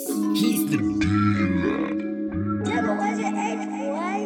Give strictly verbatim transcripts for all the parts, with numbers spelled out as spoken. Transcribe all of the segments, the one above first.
He's the dealer. Devil, where's your H, boy?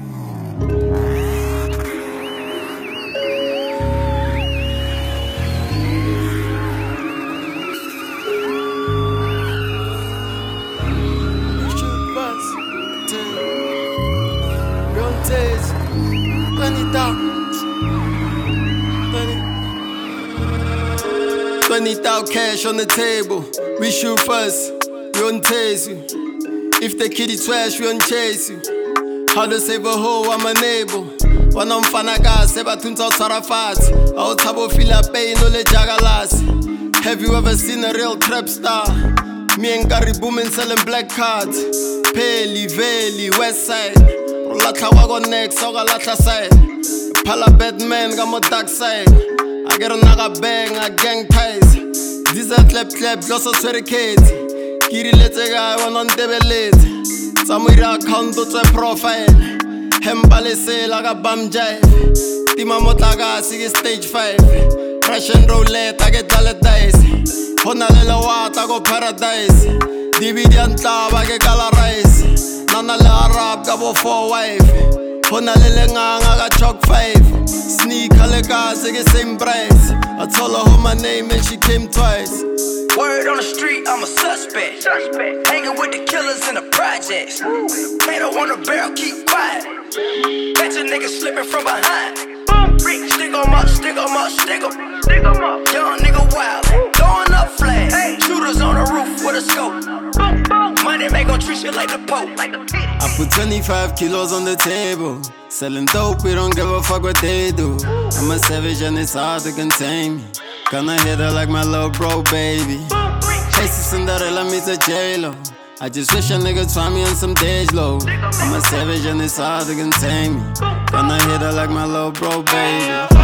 twenty thousand cash on the table. We shoot first, we won't tase you. If the kitty trash, we won't chase you. How to save a hoe, I'm unable. When I'm fanaga, seba tunta sarafat. I'll tabo fila pay no le jagalas. Have you ever seen a real trap star? Me and Gary Boomin selling black cards. Peli, Veli, West Side. Latla wago next, oga latla side. Pala Batman, got my dark side. I get a naga bang, I gang ties. These are clap clap, just a sweaty kids. Kiri lete guy, one on table late. Samira account to a profile. Hembale say like a bum jive. Tima motlaga, sige stage five. Russian roulette, I get dollar dice. Hona lela wat, I go paradise. D V D and tab, I get color rice. Nana le Arab, gabo four wife. Hona lele ngang, I got chalk five. Sneak alle cars, they get same price. I told her how my name and she came twice. Word on the street, I'm a suspect. suspect. Hanging with the killers in the projects. Hater on the barrel, keep quiet. Catch a nigga slipping from behind. Stick 'em up, stick 'em up, stick 'em. Stick 'em up. Young nigga wild, throwing up flags. Hey. Shooters on the roof with a scope. Money make 'em treat you like the Pope. I put twenty-five kilos on the table. Selling dope, we don't give a fuck what they do. I'm a savage and it's hard to contain me. Gonna hit her like my little bro, baby. Chase Cinderella meets a J-Lo. I just wish a nigga find me on some days low. I'm a savage and it's hard to contain me. Gonna hit her like my little bro, baby.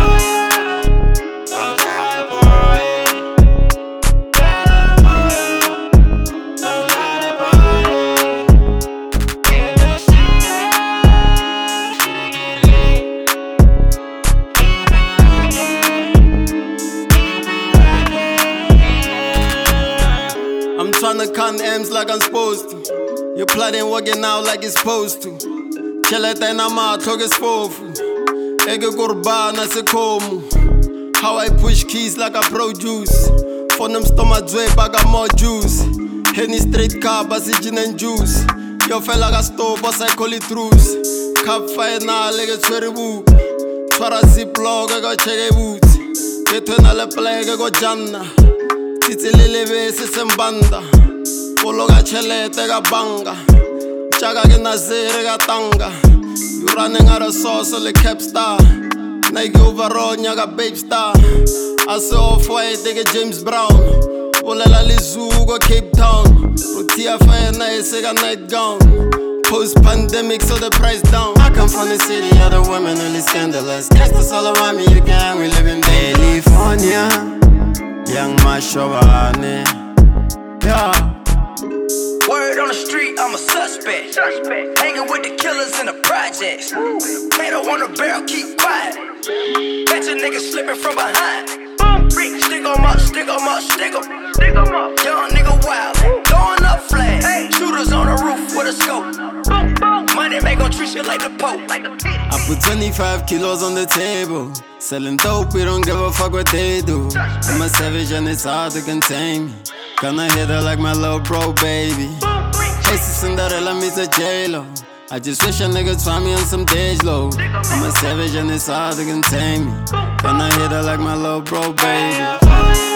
I'm tryna count M's like I'm supposed to. You're plotting working out like it's supposed to. Chelete na matlo gespofu. Ege kurbana se komu. How I push keys like I produce. For them stomach drip, I got more juice. Henny straight car, basi gin and juice. Yo fella got stove, boss I call it truce. Cup fire na like a cherry boot. Twara zip log, I got check boots. Get to na le plague, I got janna. Titi lele bese sembanda. Polo ga chelete ga banga. Chaga ke nazere ga tanga. You running out of sauce like cap star. Nike overall nyaga babe star. I saw off white take James Brown. Polela lizugo Cape Town. Protea fire nice ga night gown. Post pandemic so the price down. I come from the city, other women only scandalous. Gangsters all around me, you can we live in California. Young Mashobane, yeah. Word on the street, I'm a suspect. suspect. Hanging with the killers in the projects. Hater on the barrel, keep quiet. Catch a nigga slipping from behind. Stick 'em up, stick 'em up, stick 'em. Stick 'em up. Young nigga wild, throwing up flags. Hey. Shooters on the roof with a scope. Money make 'em treat you like the Pope. I put twenty-five kilos on the table. Selling dope, we don't give a fuck what they do. I'm a savage and it's hard to contain me. Gonna hit her like my little bro, baby. Chase Cinderella meets a J-Lo. I just wish a nigga find me on some days low. I'm a savage and it's hard to contain me. Gonna hit her like my little bro, baby.